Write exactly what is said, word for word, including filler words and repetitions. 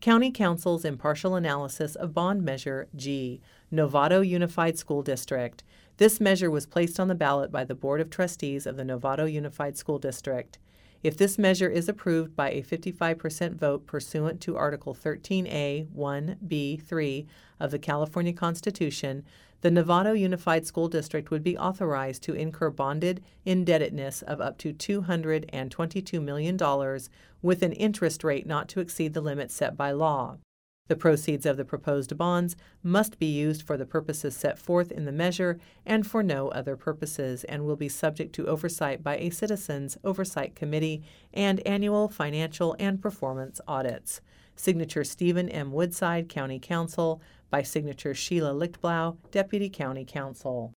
County Council's impartial analysis of bond measure G, Novato Unified School District. This measure was placed on the ballot by the Board of Trustees of the Novato Unified School District. If this measure is approved by a fifty-five percent vote pursuant to Article thirteen A one B three of the California Constitution, the Novato Unified School District would be authorized to incur bonded indebtedness of up to two hundred twenty-two million dollars with an interest rate not to exceed the limit set by law. The proceeds of the proposed bonds must be used for the purposes set forth in the measure and for no other purposes, and will be subject to oversight by a Citizens Oversight Committee and annual financial and performance audits. Signature Stephen M. Woodside, County Counsel. By signature Sheila Lichtblau, Deputy County Counsel.